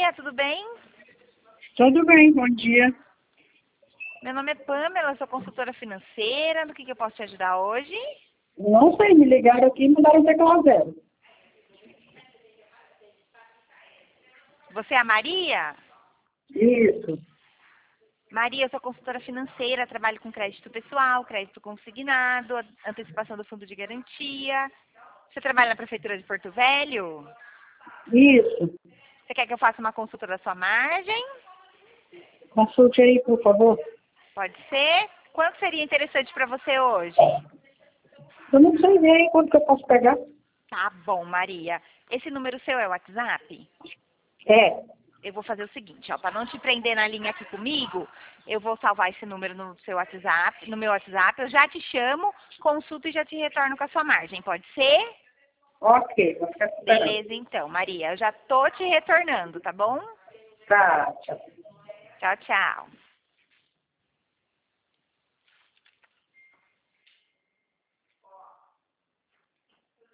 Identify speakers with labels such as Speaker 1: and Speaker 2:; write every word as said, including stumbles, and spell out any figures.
Speaker 1: dia, tudo bem?
Speaker 2: Tudo bem, bom dia.
Speaker 1: Meu nome é Pamela, sou consultora financeira. No que, que eu posso te ajudar hoje?
Speaker 2: Não sei, me ligaram aqui e mandaram tecla zero.
Speaker 1: Você é a Maria?
Speaker 2: Isso,
Speaker 1: Maria, eu sou consultora financeira, trabalho com crédito pessoal, crédito consignado, antecipação do fundo de garantia. Você trabalha na Prefeitura de Porto Velho?
Speaker 2: isso.
Speaker 1: Você quer que eu faça uma consulta da sua margem?
Speaker 2: Consulte aí, por favor.
Speaker 1: Pode ser. Quanto seria interessante para você hoje?
Speaker 2: Eu não sei ver aí quanto que eu posso pegar.
Speaker 1: Tá bom, Maria. Esse número seu é o WhatsApp?
Speaker 2: É,
Speaker 1: Eu vou fazer o seguinte, ó, para não te prender na linha aqui comigo, eu vou salvar esse número no seu WhatsApp, no meu WhatsApp, eu já te chamo, consulto e já te retorno com a sua margem, pode ser?
Speaker 2: ok, vou ficar esperando.
Speaker 1: Beleza, então, Maria, eu já tô te retornando, tá bom?
Speaker 2: Tá, tchau.
Speaker 1: Tchau, tchau.